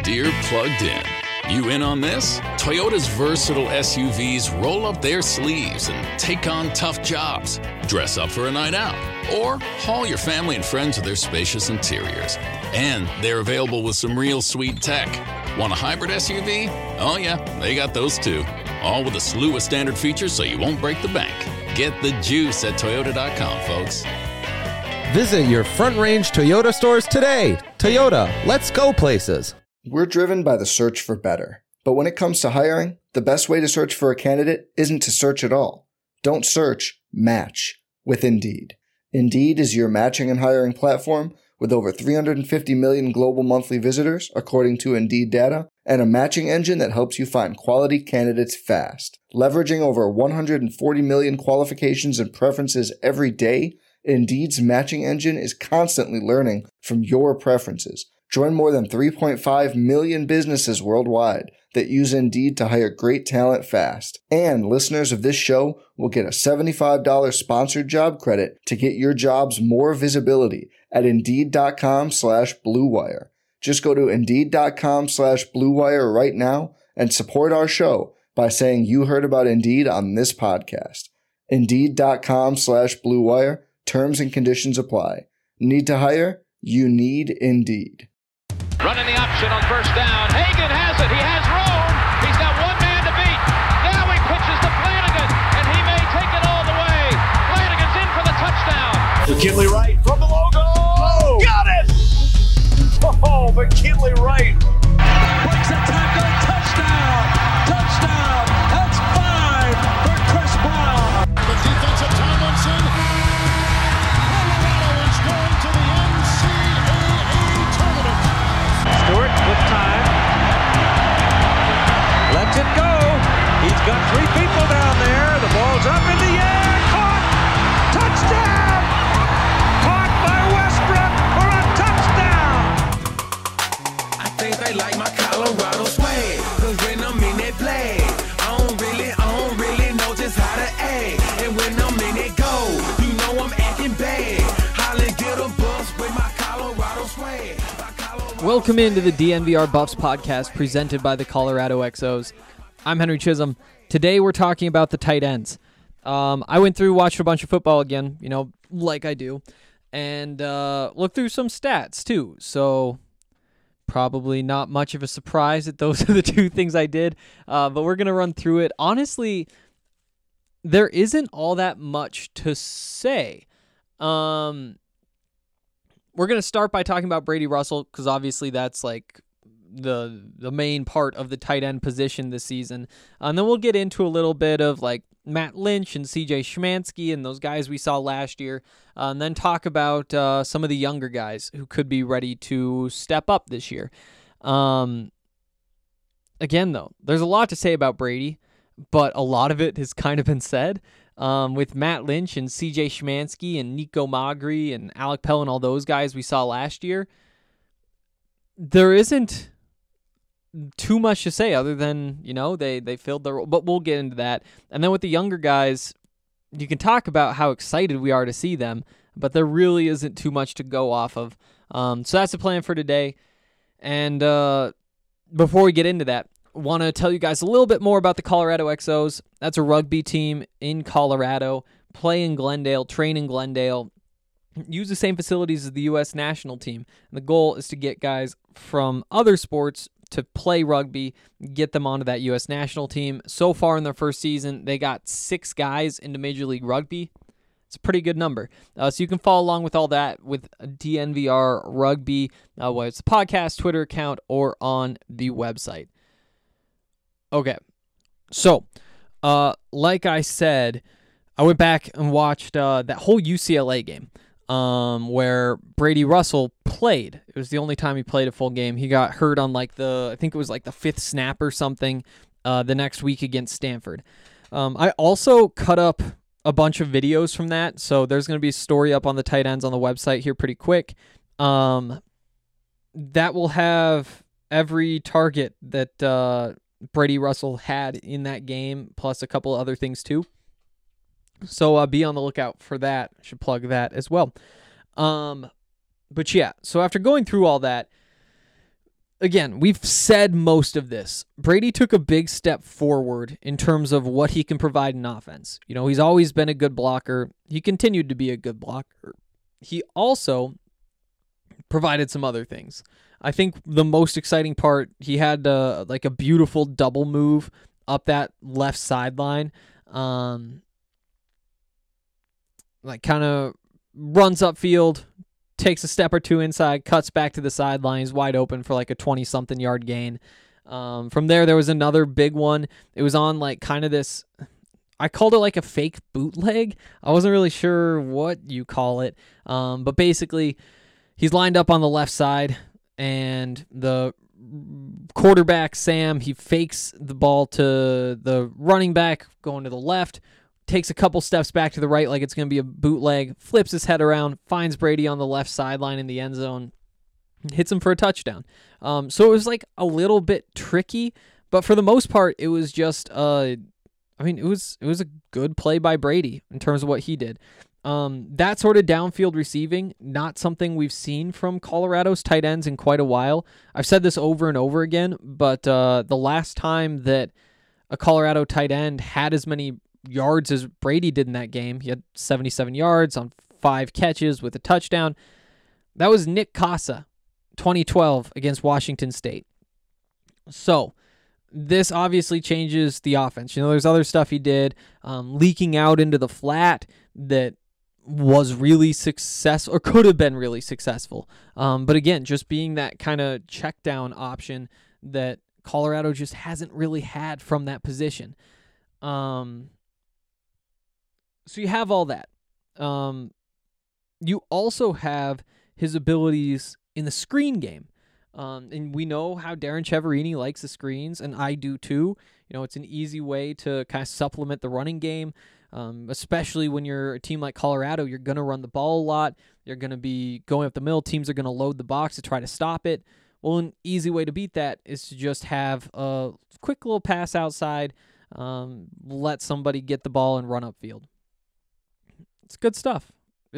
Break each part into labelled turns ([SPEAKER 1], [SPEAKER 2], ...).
[SPEAKER 1] Deere Plugged In. You in on this? Toyota's versatile SUVs roll up their sleeves and take on tough jobs. Dress up for a night out, or haul your family and friends with their spacious interiors. And they're available with some real sweet tech. Want a hybrid SUV? Oh yeah, they got those too. All with a slew of standard features so you won't break the bank. Get the juice at Toyota.com, folks.
[SPEAKER 2] Visit your Front Range Toyota stores today. Toyota, let's go places.
[SPEAKER 3] We're driven by the search for better. But when it comes to hiring, the best way to search for a candidate isn't to search at all. Don't search, match with Indeed. Indeed is your matching and hiring platform with over 350 million global monthly visitors, according to Indeed data, and a matching engine that helps you find quality candidates fast. Leveraging over 140 million qualifications and preferences every day, Indeed's matching engine is constantly learning from your preferences. Join more than 3.5 million businesses worldwide that use Indeed to hire great talent fast. And listeners of this show will get a $75 sponsored job credit to get your jobs more visibility at Indeed.com/Blue Wire. Just go to Indeed.com/Blue Wire right now and support our show by saying you heard about Indeed on this podcast. Indeed.com/Blue Wire. Terms and conditions apply. Need to hire? You need Indeed.
[SPEAKER 4] Running the option on first down. Hagan has it. He has room. He's got one man to beat. Now he pitches to Flanagan, and he may take it all the way. Flanagan's in for the touchdown.
[SPEAKER 5] McKinley Wright from the logo. Oh, got it! Oh, McKinley Wright.
[SPEAKER 4] Breaks a tackle. Touchdown. Touchdown. That's 5 for Chris Brown.
[SPEAKER 6] The defensive Tomlinson. Colorado is going to the NCAA tournament.
[SPEAKER 4] Stewart with time. Lets it go. He's got 3 people down there. The ball's up in the air. Caught. Touchdown. Caught by Westbrook for a touchdown.
[SPEAKER 7] I think they like my Colorado swag. Cause when I'm in that play, I don't really know just how to act. And when I'm in it go, you know I'm acting bad. Holly get a bus with my Colorado swag.
[SPEAKER 8] Welcome into the DNVR Buffs podcast presented by the Colorado XOs. I'm Henry Chisholm. Today we're talking about the tight ends. I went through, watched a bunch of football again, like I do, and looked through some stats too. So probably not much of a surprise that those are the two things I did, but we're going to run through it. Honestly, there isn't all that much to say. We're going to start by talking about Brady Russell because obviously that's like the main part of the tight end position this season. And then we'll get into a little bit of like Matt Lynch and CJ Szymanski and those guys we saw last year. And then talk about some of the younger guys who could be ready to step up this year. Again, though, there's a lot to say about Brady, but a lot of it has kind of been said. With Matt Lynch and CJ Szymanski and Nico Magri and Alec Pell and all those guys we saw last year, there isn't too much to say other than, they filled their role, but we'll get into that. And then with the younger guys, you can talk about how excited we are to see them, but there really isn't too much to go off of. So that's the plan for today. And before we get into that, want to tell you guys a little bit more about the Colorado XOs. That's a rugby team in Colorado, play in Glendale, train in Glendale, use the same facilities as the U.S. national team. And the goal is to get guys from other sports to play rugby, get them onto that U.S. national team. So far in their first season, they got 6 guys into Major League Rugby. It's a pretty good number. So you can follow along with all that with DNVR Rugby, whether it's the podcast, Twitter account, or on the website. Okay, so like I said, I went back and watched that whole UCLA game where Brady Russell played. It was the only time he played a full game. He got hurt on I think it was the 5th snap or something the next week against Stanford. I also cut up a bunch of videos from that, so there's going to be a story up on the tight ends on the website here pretty quick. That will have every target that Brady Russell had in that game, plus a couple other things too. So be on the lookout for that. I should plug that as well. But yeah, so after going through all that, again, we've said most of this. Brady took a big step forward in terms of what he can provide in offense. He's always been a good blocker. He continued to be a good blocker. He also provided some other things. I think the most exciting part, he had like a beautiful double move up that left sideline. Like kind of runs upfield, takes a step or two inside, cuts back to the sideline, is wide open for like a 20-something yard gain. From there was another big one. It was on like kind of this, I called it like a fake bootleg. I wasn't really sure what you call it. But basically, he's lined up on the left side, and the quarterback, Sam, he fakes the ball to the running back going to the left, takes a couple steps back to the right like it's going to be a bootleg, flips his head around, finds Brady on the left sideline in the end zone, hits him for a touchdown. So it was like a little bit tricky, but for the most part, it was just, it was a good play by Brady in terms of what he did. That sort of downfield receiving, not something we've seen from Colorado's tight ends in quite a while. I've said this over and over again, but the last time that a Colorado tight end had as many yards as Brady did in that game, he had 77 yards on 5 catches with a touchdown. That was Nick Casa, 2012 against Washington State. So this obviously changes the offense. There's other stuff he did, leaking out into the flat that was really successful, or could have been really successful. But again, just being that kind of check down option that Colorado just hasn't really had from that position. So you have all that. You also have his abilities in the screen game. And we know how Darren Chiaverini likes the screens, and I do too. It's an easy way to kind of supplement the running game, especially when you're a team like Colorado. You're going to run the ball a lot. You're going to be going up the middle. Teams are going to load the box to try to stop it. Well, an easy way to beat that is to just have a quick little pass outside, let somebody get the ball and run upfield. It's good stuff.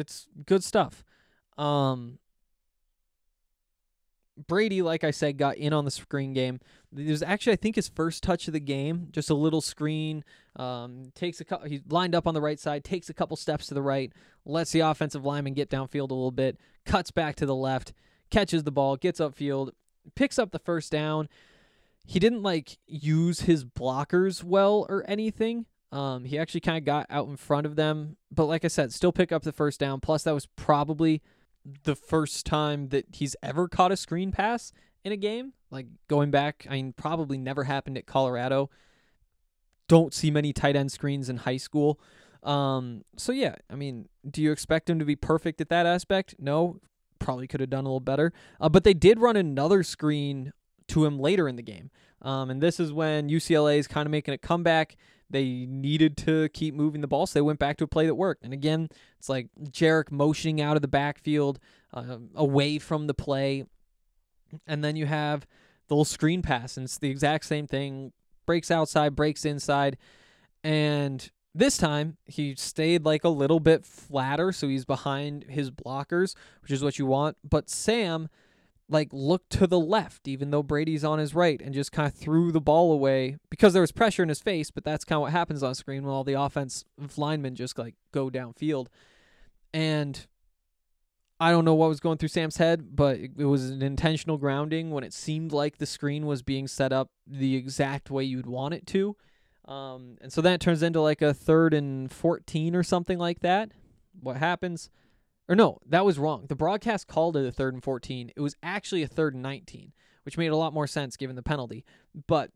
[SPEAKER 8] Brady, like I said, got in on the screen game. It was actually, I think, his first touch of the game. Just a little screen. He's lined up on the right side, takes a couple steps to the right, lets the offensive lineman get downfield a little bit, cuts back to the left, catches the ball, gets upfield, picks up the first down. He didn't use his blockers well or anything. He actually kind of got out in front of them, but like I said, still pick up the first down. Plus, that was probably the first time that he's ever caught a screen pass in a game. Going back, probably never happened at Colorado. Don't see many tight end screens in high school. So yeah, do you expect him to be perfect at that aspect? No, probably could have done a little better. But they did run another screen to him later in the game. And this is when UCLA is kind of making a comeback. They needed to keep moving the ball, so they went back to a play that worked. And again, it's like Jarek motioning out of the backfield, away from the play. And then you have the little screen pass, and it's the exact same thing. Breaks outside, breaks inside. And this time, he stayed a little bit flatter, so he's behind his blockers, which is what you want. But Sam looked to the left, even though Brady's on his right, and just kind of threw the ball away because there was pressure in his face, but that's kind of what happens on screen when all the offensive linemen just go downfield. And I don't know what was going through Sam's head, but it was an intentional grounding when it seemed like the screen was being set up the exact way you'd want it to. And so then it turns into a 3rd and 14 or something like that. What happens? Or no, that was wrong. The broadcast called it a 3rd and 14. It was actually a 3rd and 19, which made a lot more sense given the penalty. But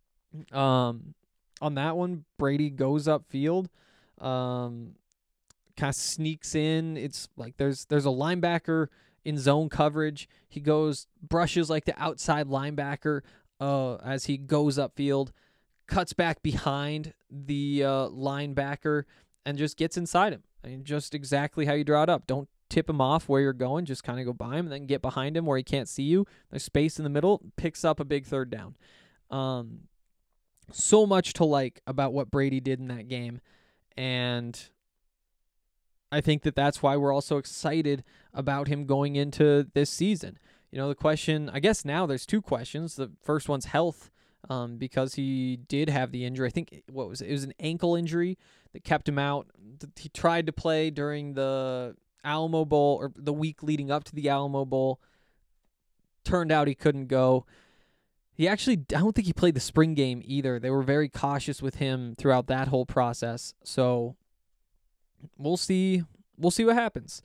[SPEAKER 8] on that one, Brady goes upfield, kind of sneaks in. It's there's a linebacker in zone coverage. He brushes the outside linebacker as he goes upfield, cuts back behind the linebacker, and just gets inside him. Just exactly how you draw it up. Don't tip him off where you're going. Just kind of go by him and then get behind him where he can't see you. There's space in the middle. Picks up a big 3rd down. So much to like about what Brady did in that game. And I think that that's why we're also excited about him going into this season. The question, I guess now there's two questions. The first one's health, because he did have the injury. I think, it was an ankle injury that kept him out. He tried to play during the Alamo Bowl, or the week leading up to the Alamo Bowl. Turned out he couldn't go. I don't think he played the spring game either. They were very cautious with him throughout that whole process. So we'll see what happens.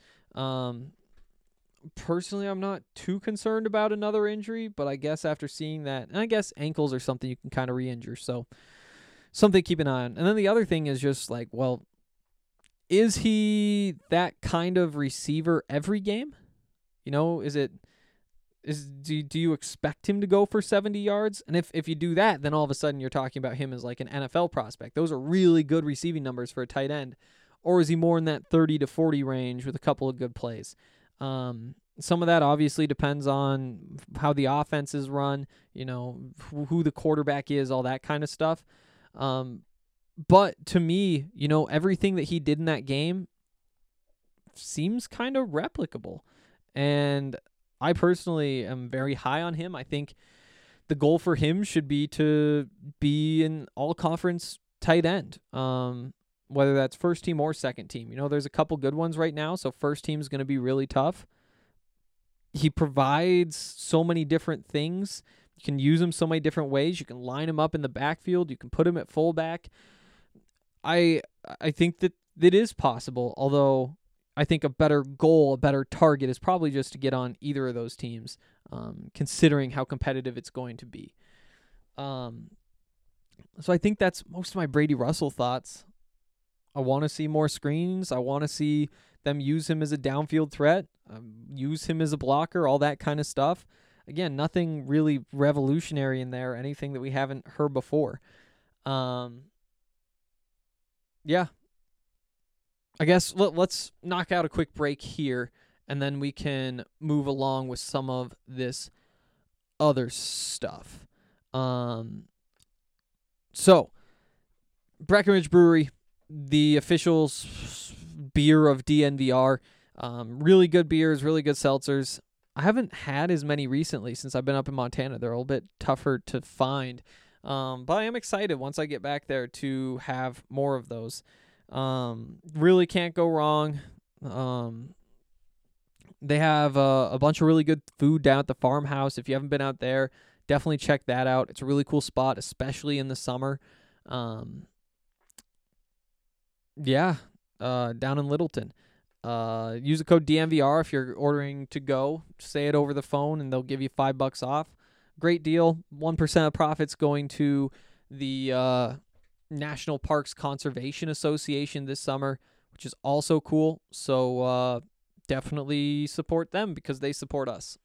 [SPEAKER 8] Personally, I'm not too concerned about another injury, but I guess after seeing that, and I guess ankles are something you can kind of re-injure, so something to keep an eye on. And then the other thing is just like, well, is he that kind of receiver every game? Do you expect him to go for 70 yards? And if you do that, then all of a sudden you're talking about him as like an NFL prospect. Those are really good receiving numbers for a tight end. Or is he more in that 30 to 40 range with a couple of good plays? Some of that obviously depends on how the offense is run, who the quarterback is, all that kind of stuff. But to me, everything that he did in that game seems kind of replicable. And I personally am very high on him. I think the goal for him should be to be an all-conference tight end, whether that's first team or second team. There's a couple good ones right now, so first team is going to be really tough. He provides so many different things. You can use him so many different ways. You can line him up in the backfield. You can put him at fullback. I think that it is possible, although I think a better goal, a better target is probably just to get on either of those teams, considering how competitive it's going to be. So I think that's most of my Brady Russell thoughts. I want to see more screens. I want to see them use him as a downfield threat, use him as a blocker, all that kind of stuff. Again, nothing really revolutionary in there, anything that we haven't heard before. Yeah. I guess let's knock out a quick break here, and then we can move along with some of this other stuff. So, Breckenridge Brewery, the official beer of DNVR. Really good beers, really good seltzers. I haven't had as many recently since I've been up in Montana. They're a little bit tougher to find. But I am excited once I get back there to have more of those. Really can't go wrong. They have a bunch of really good food down at the farmhouse. If you haven't been out there, definitely check that out. It's a really cool spot, especially in the summer. Down in Littleton. Use the code DNVR if you're ordering to go. Say it over the phone and they'll give you $5 off. Great deal. 1% of profits going to the National Parks Conservation Association this summer, which is also cool. So definitely support them because they support us.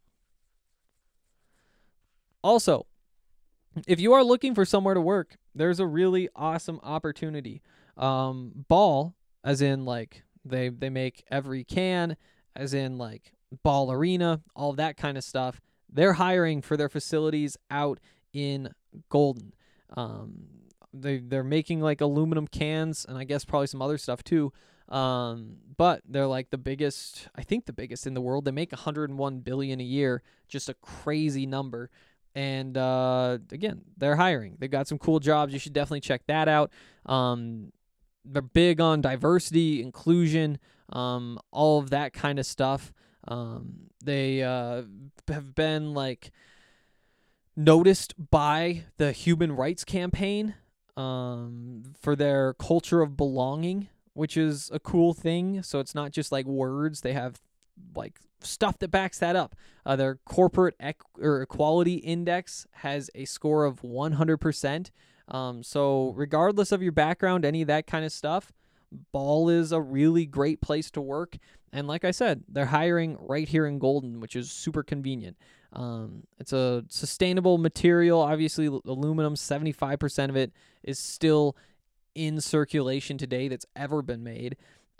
[SPEAKER 8] Also, if you are looking for somewhere to work, there's a really awesome opportunity. Ball, as in like they make every can, as in like Ball Arena, all that kind of stuff. They're hiring for their facilities out in Golden. They're making like aluminum cans and I guess probably some other stuff too. But they're like the biggest in the world. They make $101 billion a year, just a crazy number. And again, they're hiring. They've got some cool jobs. You should definitely check that out. They're big on diversity, inclusion, all of that kind of stuff. They have been like noticed by the Human Rights Campaign for their culture of belonging, which is a cool thing. So it's not just like words. They have like stuff that backs that up. Their corporate equality index has a score of 100%. So regardless of your background, any of that kind of stuff, Ball is a really great place to work. And like I said, they're hiring right here in Golden, which is super convenient. It's a sustainable material. Obviously, aluminum, 75% of it is still in circulation today that's ever been made.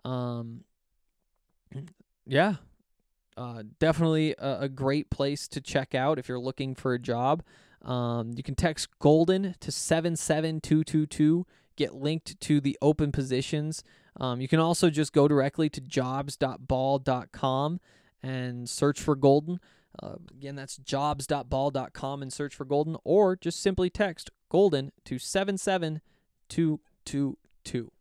[SPEAKER 8] Definitely a great place to check out if you're looking for a job. You can text Golden to 77222, get linked to the open positions. You can also just go directly to jobs.ball.com and search for Golden. Again, that's jobs.ball.com and search for Golden, or just simply text Golden to 77222.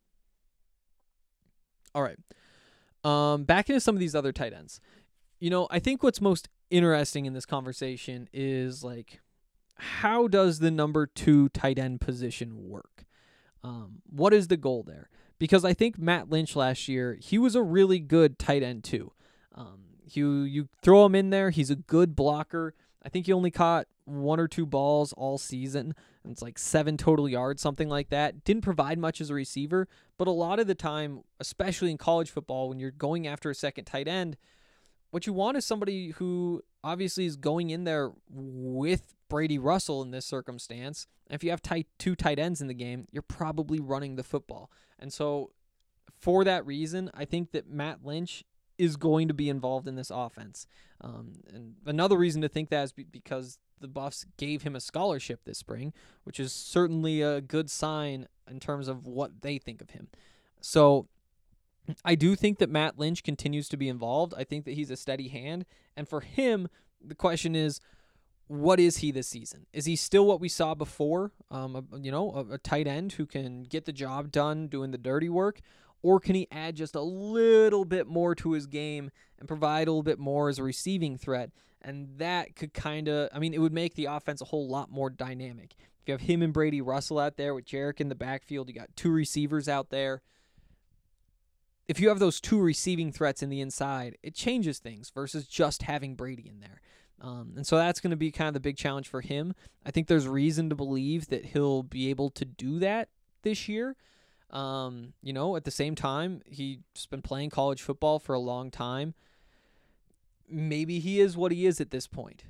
[SPEAKER 8] All right. Back into some of these other tight ends. I think what's most interesting in this conversation is, like, how does the number 2 tight end position work? What is the goal there? Because I think Matt Lynch last year, he was a really good tight end too. You throw him in there, he's a good blocker. I think he only caught 1 or 2 balls all season. And it's like 7 total yards, something like that. Didn't provide much as a receiver, but a lot of the time, especially in college football, when you're going after a second tight end, what you want is somebody who obviously is going in there with Brady Russell in this circumstance. And if you have 2 tight ends in the game, you're probably running the football. And so for that reason, I think that Matt Lynch is going to be involved in this offense. And another reason to think that is because the Buffs gave him a scholarship this spring, which is certainly a good sign in terms of what they think of him. So I do think that Matt Lynch continues to be involved. I think that he's a steady hand. And for him, the question is, what is he this season? Is he still what we saw before? A tight end who can get the job done doing the dirty work? Or can he add just a little bit more to his game and provide a little bit more as a receiving threat? And that could it would make the offense a whole lot more dynamic. If you have him and Brady Russell out there with Jarek in the backfield, you got 2 receivers out there. If you have those 2 receiving threats in the inside, it changes things versus just having Brady in there. And so that's going to be kind of the big challenge for him. I think there's reason to believe that he'll be able to do that this year. At the same time, he's been playing college football for a long time. Maybe he is what he is at this point.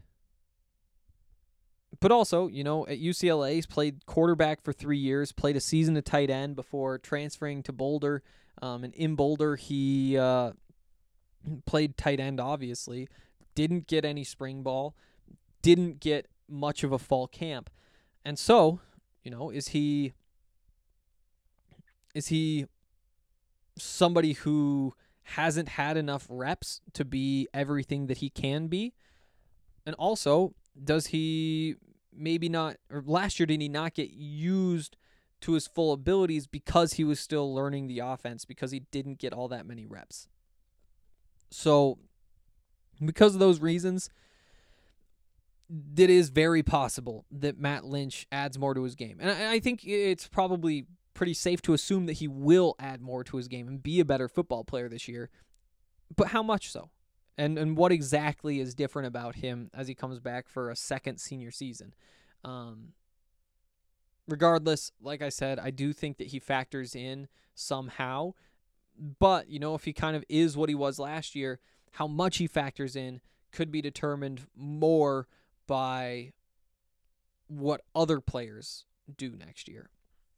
[SPEAKER 8] But also, at UCLA, he's played quarterback for 3 years, played a season at tight end before transferring to Boulder. And in Boulder, he played tight end, obviously. Didn't get any spring ball. Didn't get much of a fall camp. And so, is he somebody who hasn't had enough reps to be everything that he can be? And also, does he maybe not, or last year did he not get used to his full abilities because he was still learning the offense, because he didn't get all that many reps? So, because of those reasons, it is very possible that Matt Lynch adds more to his game. And I think it's probably pretty safe to assume that he will add more to his game and be a better football player this year. But how much so? And what exactly is different about him as he comes back for a second senior season? Regardless, like I said, I do think that he factors in somehow. But, if he kind of is what he was last year, how much he factors in could be determined more by what other players do next year.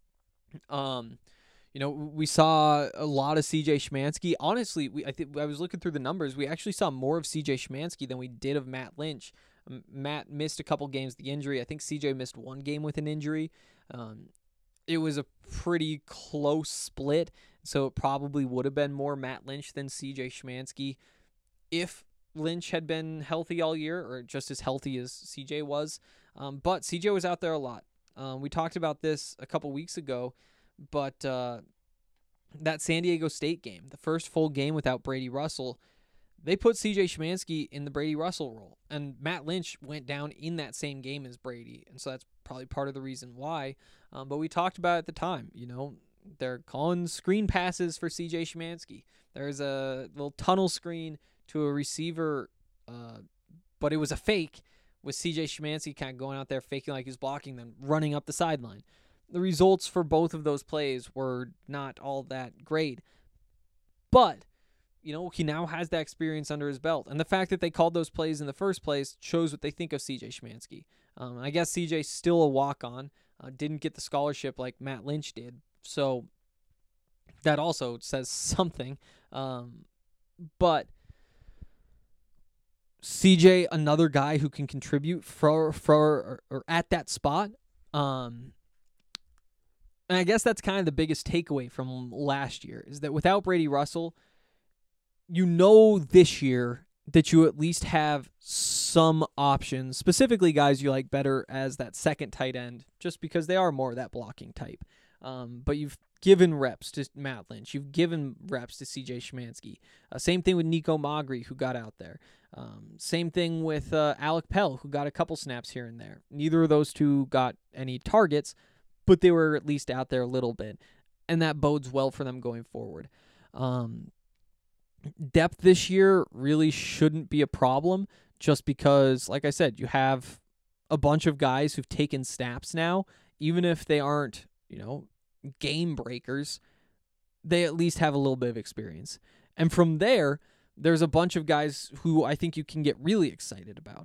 [SPEAKER 8] We saw a lot of CJ Szymanski. Honestly, I was looking through the numbers. We actually saw more of CJ Szymanski than we did of Matt Lynch. Matt missed a couple games with the injury. I think CJ missed 1 game with an injury. It was a pretty close split, so it probably would have been more Matt Lynch than CJ Szymanski if Lynch had been healthy all year, or just as healthy as CJ was. But CJ was out there a lot. We talked about this a couple weeks ago, but that San Diego State game, the first full game without Brady Russell, they put CJ Szymanski in the Brady Russell role, and Matt Lynch went down in that same game as Brady, and so that's probably part of the reason why. But we talked about it at the time, they're calling screen passes for CJ Szymanski. There's a little tunnel screen to a receiver, but it was a fake, with CJ Szymanski kind of going out there faking like he's blocking, then running up the sideline. The results for both of those plays were not all that great. But, he now has that experience under his belt. And the fact that they called those plays in the first place shows what they think of CJ Szymanski. I guess CJ's still a walk-on. Didn't get the scholarship like Matt Lynch did. So that also says something. But CJ, another guy who can contribute or at that spot. And I guess that's kind of the biggest takeaway from last year, is that without Brady Russell, this year that you at least have some options, specifically guys you like better as that second tight end, just because they are more of that blocking type. But you've given reps to Matt Lynch. You've given reps to C.J. Szymanski. Same thing with Nico Magri, who got out there. Same thing with Alec Pell, who got a couple snaps here and there. Neither of those two got any targets, but they were at least out there a little bit, and that bodes well for them going forward. Depth this year really shouldn't be a problem, just because, like I said, you have a bunch of guys who've taken snaps now. Even if they aren't, game breakers, they at least have a little bit of experience. And from there, there's a bunch of guys who I think you can get really excited about.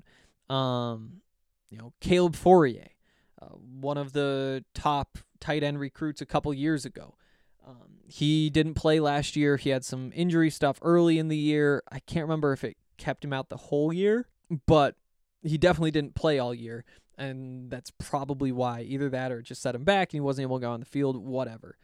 [SPEAKER 8] Caleb Fourier, one of the top tight end recruits a couple years ago. He didn't play last year. He had some injury stuff early in the year. I can't remember if it kept him out the whole year, but he definitely didn't play all year. And that's probably why. Either that or it just set him back and he wasn't able to go on the field, whatever.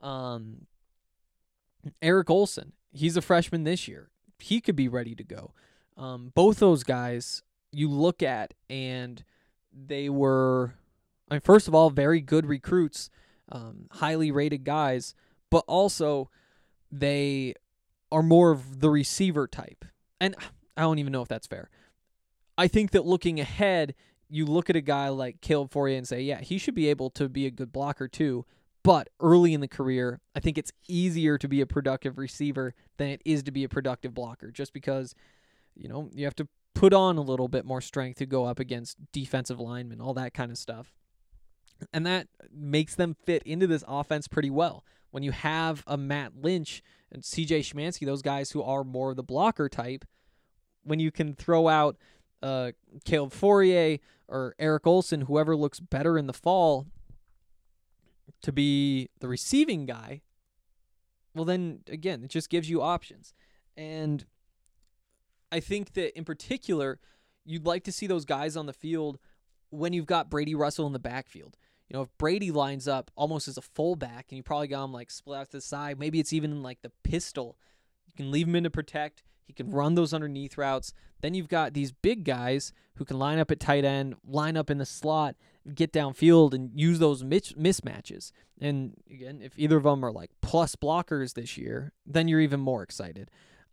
[SPEAKER 8] Eric Olson, he's a freshman this year. He could be ready to go. Both those guys you look at, and they were, first of all, very good recruits, highly rated guys, but also they are more of the receiver type. And I don't even know if that's fair. I think that looking ahead, you look at a guy like Caleb Fourier and say, yeah, he should be able to be a good blocker too. But early in the career, I think it's easier to be a productive receiver than it is to be a productive blocker, just because, you have to put on a little bit more strength to go up against defensive linemen, all that kind of stuff. And that makes them fit into this offense pretty well. When you have a Matt Lynch and C.J. Szymanski, those guys who are more of the blocker type, when you can throw out Caleb Fourier or Eric Olson, whoever looks better in the fall, to be the receiving guy, well then, again, it just gives you options. And I think that in particular, you'd like to see those guys on the field when you've got Brady Russell in the backfield. If Brady lines up almost as a fullback and you probably got him like split out to the side, maybe it's even like the pistol, you can leave him in to protect. He can run those underneath routes. Then you've got these big guys who can line up at tight end, line up in the slot, get downfield, and use those mismatches. And again, if either of them are like plus blockers this year, then you're even more excited.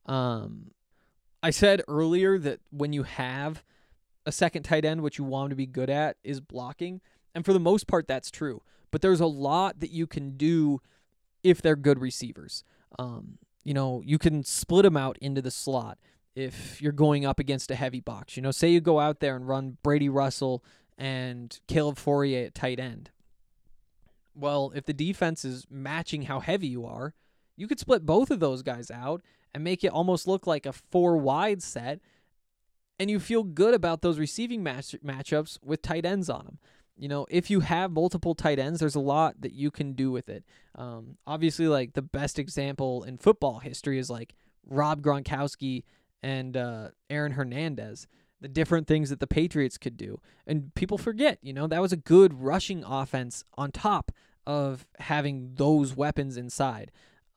[SPEAKER 8] I said earlier that when you have a second tight end, what you want him to be good at is blocking. And for the most part, that's true. But there's a lot that you can do if they're good receivers. You can split them out into the slot if you're going up against a heavy box. Say you go out there and run Brady Russell and Caleb Fourier at tight end. Well, if the defense is matching how heavy you are, you could split both of those guys out and make it almost look like a 4-wide set, and you feel good about those receiving matchups with tight ends on them. If you have multiple tight ends, there's a lot that you can do with it. Obviously, like the best example in football history is like Rob Gronkowski and Aaron Hernandez, the different things that the Patriots could do. And people forget, that was a good rushing offense on top of having those weapons inside.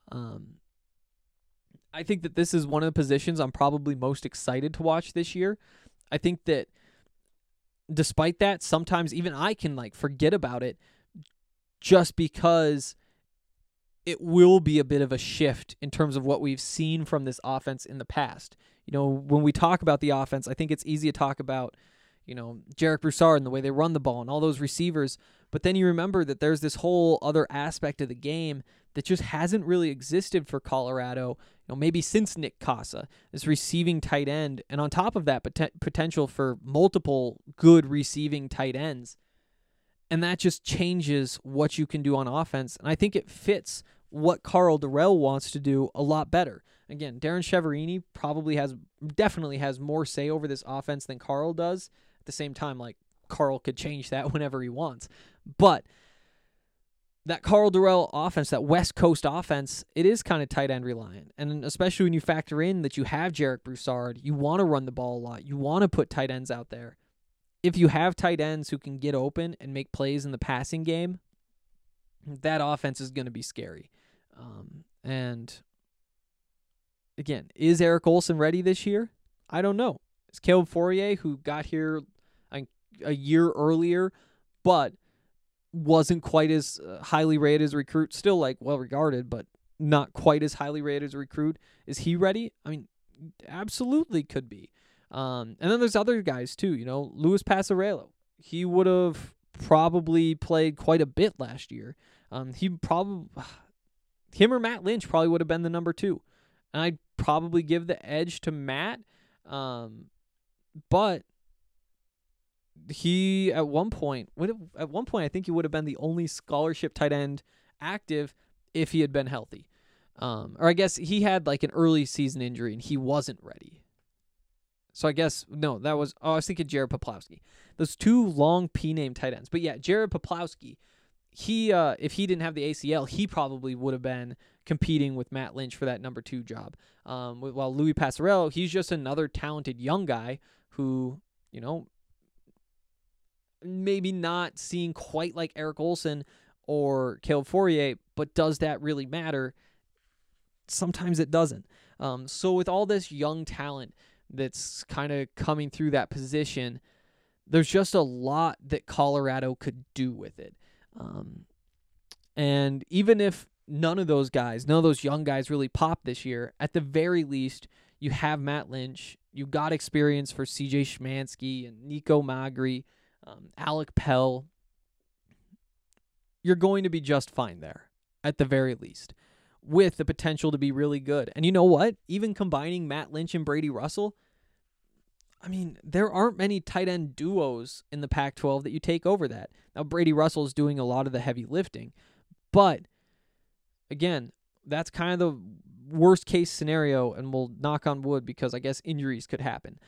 [SPEAKER 8] I think that this is one of the positions I'm probably most excited to watch this year. I think that despite that, sometimes even I can forget about it just because it will be a bit of a shift in terms of what we've seen from this offense in the past. When we talk about the offense, I think it's easy to talk about, Jarek Broussard and the way they run the ball and all those receivers. But then you remember that there's this whole other aspect of the game that just hasn't really existed for Colorado, maybe since Nick Casa, this receiving tight end. And on top of that, potential for multiple good receiving tight ends. And that just changes what you can do on offense. And I think it fits what Karl Dorrell wants to do a lot better. Again, Darren Chiaverini definitely has more say over this offense than Karl does. At the same time, Karl could change that whenever he wants. But that Karl Dorrell offense, that West Coast offense, it is kind of tight end reliant. And especially when you factor in that you have Jarek Broussard, you want to run the ball a lot. You want to put tight ends out there. If you have tight ends who can get open and make plays in the passing game, that offense is going to be scary. And again, is Eric Olson ready this year? I don't know. It's Caleb Fourier, who got here a year earlier, but wasn't quite as highly rated as a recruit. Still, like, well-regarded, but not quite as highly rated as a recruit. Is he ready? I mean, absolutely could be. And then there's other guys, too. Luis Passarello. He would have probably played quite a bit last year. Him or Matt Lynch probably would have been the number 2. And I'd probably give the edge to Matt. But he, at one point, I think he would have been the only scholarship tight end active if he had been healthy. Or I guess he had like an early season injury and he wasn't ready. So I guess, no, I was thinking Jared Poplowski. Those 2 long P-name tight ends. But yeah, Jared Poplowski, he, if he didn't have the ACL, he probably would have been competing with Matt Lynch for that number 2 job. While Luis Passarello, he's just another talented young guy who, maybe not seeing quite like Eric Olson or Caleb Fourier, but does that really matter? Sometimes it doesn't. So with all this young talent that's kind of coming through that position, there's just a lot that Colorado could do with it. And even if none of those young guys really pop this year, at the very least, you have Matt Lynch. You got experience for CJ Szymanski and Nico Magri, Alec Pell. You're going to be just fine there, at the very least, with the potential to be really good. And you know what? Even combining Matt Lynch and Brady Russell, I mean, there aren't many tight end duos in the Pac-12 that you take over that. Now, Brady Russell is doing a lot of the heavy lifting, but again, that's kind of the worst case scenario, and we'll knock on wood because I guess injuries could happen.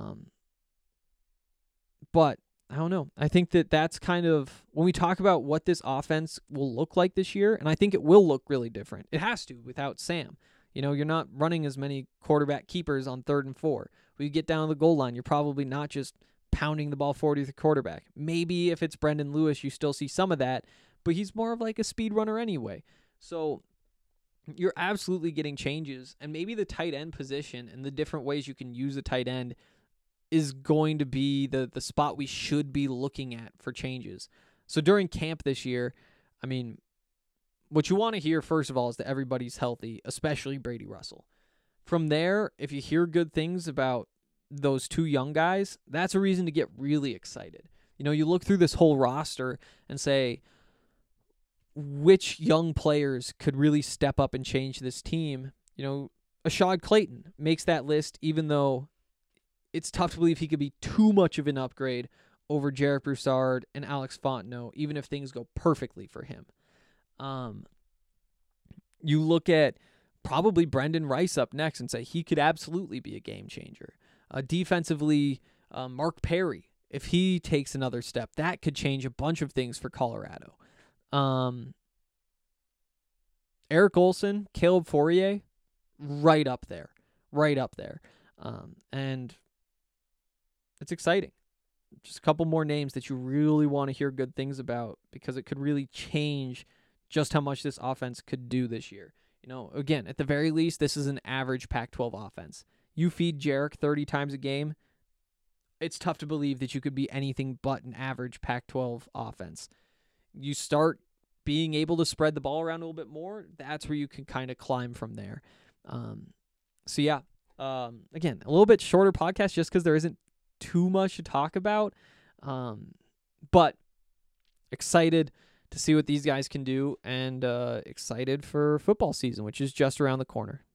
[SPEAKER 8] But I don't know. I think that's kind of, when we talk about what this offense will look like this year, and I think it will look really different. It has to without Sam. You're not running as many quarterback keepers on 3rd and 4. When you get down to the goal line, you're probably not just pounding the ball forward with the quarterback. Maybe if it's Brendan Lewis, you still see some of that, but he's more of like a speed runner anyway. So you're absolutely getting changes, and maybe the tight end position and the different ways you can use a tight end is going to be the spot we should be looking at for changes. So during camp this year, I mean, what you want to hear, first of all, is that everybody's healthy, especially Brady Russell. From there, if you hear good things about those 2 young guys, that's a reason to get really excited. You look through this whole roster and say, which young players could really step up and change this team? Ashad Clayton makes that list, even though it's tough to believe he could be too much of an upgrade over Jarek Broussard and Alex Fontenot, even if things go perfectly for him. You look at probably Brendan Rice up next and say he could absolutely be a game changer. Defensively, Mark Perry, if he takes another step, that could change a bunch of things for Colorado. Eric Olson, Caleb Fourier, right up there. And it's exciting. Just a couple more names that you really want to hear good things about, because it could really change just how much this offense could do this year. Again, at the very least, this is an average Pac-12 offense. You feed Jarek 30 times a game, it's tough to believe that you could be anything but an average Pac-12 offense. You start being able to spread the ball around a little bit more, that's where you can kind of climb from there. Again, a little bit shorter podcast just because there isn't too much to talk about. But excited to see what these guys can do, and excited for football season, which is just around the corner.